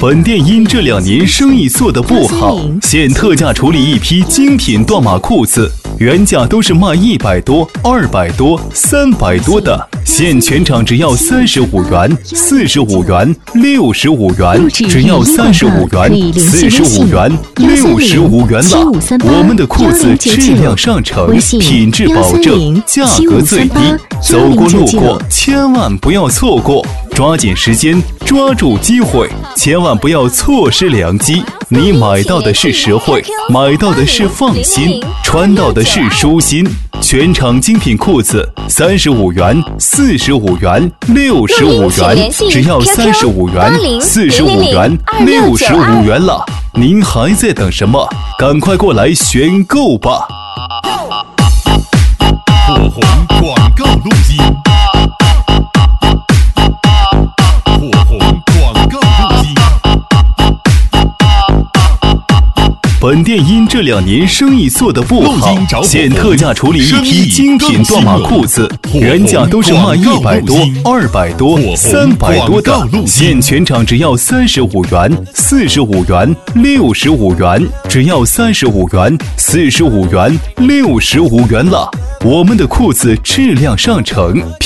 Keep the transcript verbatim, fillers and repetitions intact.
本店因这两年生意做得不好，现特价处理一批精品断码裤子，原价都是卖一百多、二百多、三百多的，现全场只要三十五元、四十五元、六十五元，只要三十五元、四十五元、六十五元了。我们的裤子质量上乘，品质保证，价格最低，走过路过千万不要错过，抓紧时间，抓住机会，千万不要错失良机。你买到的是实惠，买到的是放心，穿到的是舒心。全场精品裤子，三十五元、四十五元、六十五元，只要三十五元、四十五元、六十五元了。您还在等什么？赶快过来选购吧！ 火红广告录音。火红广告录音。 本店因这两年生意做得不好，现特价处理一批精品断码裤子，原价都是卖一百多、二百多、三百多的，现全场只要三十五元、四十五元、六十五元，只要三十五元、四十五元、六十五元了。我们的裤子质量上乘。